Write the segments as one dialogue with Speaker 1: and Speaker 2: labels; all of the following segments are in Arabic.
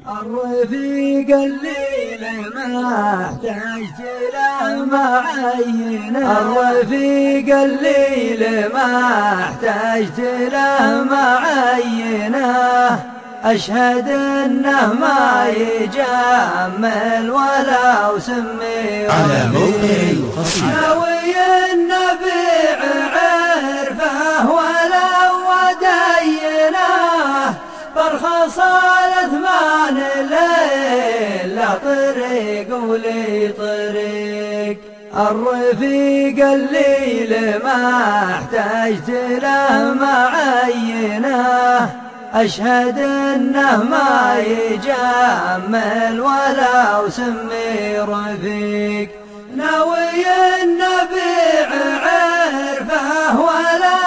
Speaker 1: الرفيق الليل ما احتجت له معينه، الرفيق الليل ما احتجت له معينه، أشهد إنه ما يجمل ولا وسمي
Speaker 2: على موقع القصيدة.
Speaker 1: ناوي النبيع عرفه ولا ودينه، فالخصال 8 ليل لا طريق ولي طريق. الرفيق الليل ما احتجت له معينه، أشهد إنه ما يجمل ولا وسمي رفيق. ناوي النبيع عرفه ولا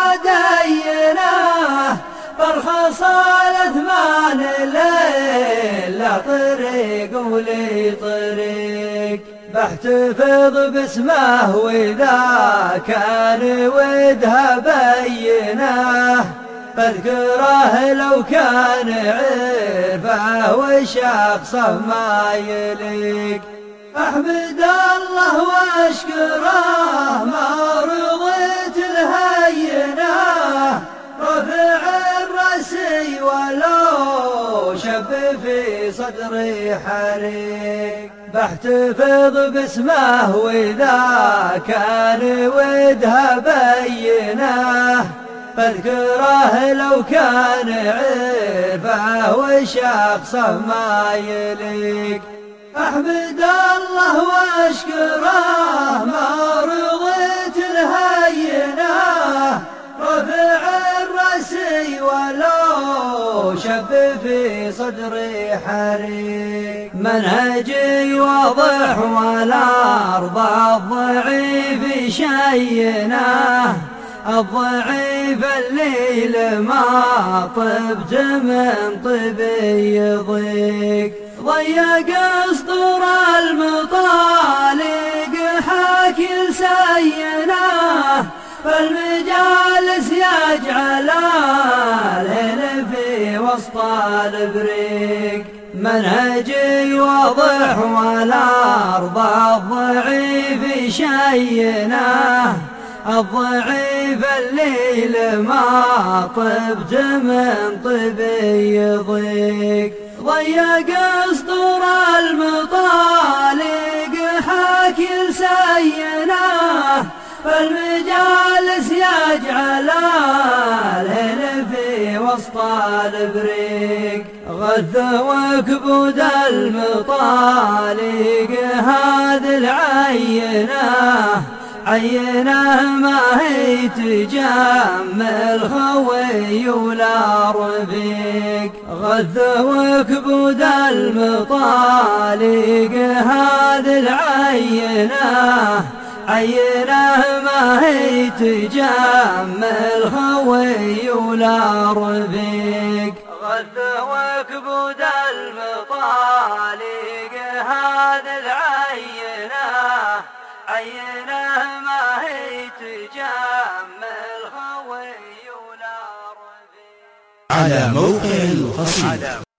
Speaker 1: ودينه، فالخصال 8 ليل لا طريق ولي طريق. بحتفظ باسمه وإذا كان ودها بينه، بذكره لو كان عرفه وشخصه ما يليق. أحمد الله واشكره ما رضيت الهينه، رفع الرأسي ولو شب في صدري حريق. بحتفظ باسمه وإذا كان ودها بينه، بذكره لو كان عرفه وشخصه ما يليق. أحمد الله واشكره ما رضيت الهينه، رفع الرأسي ولو شب في صدري حريق. منهجي واضح والأرض الضعيف شينه، الضعيف الليل ما طبت من طبي يضيق. ضيق اسطر المطالق حاكي سينه، فالمجالس يجعل الهل في وسط البريق. منهجي واضح والأرض الضعيف شينه، الضعيف الليل ما طبت من طبي يضيق. ضيق اسطر المطالق حاكي سينه، فالمجالس يجعل الهل في وسط البريق. غث وكبود المطالق هذه العينه، عينه ما هي تجمل خوي ولا رفيق. غث وكبود المطالق هذه العينه، عينه ما هي تجمل خوي ولا رفيق. غث وكبود المطالق هذه العينه، عينه ما هي تجمل خوي ولا رفيق.
Speaker 2: على موقع القصيدة.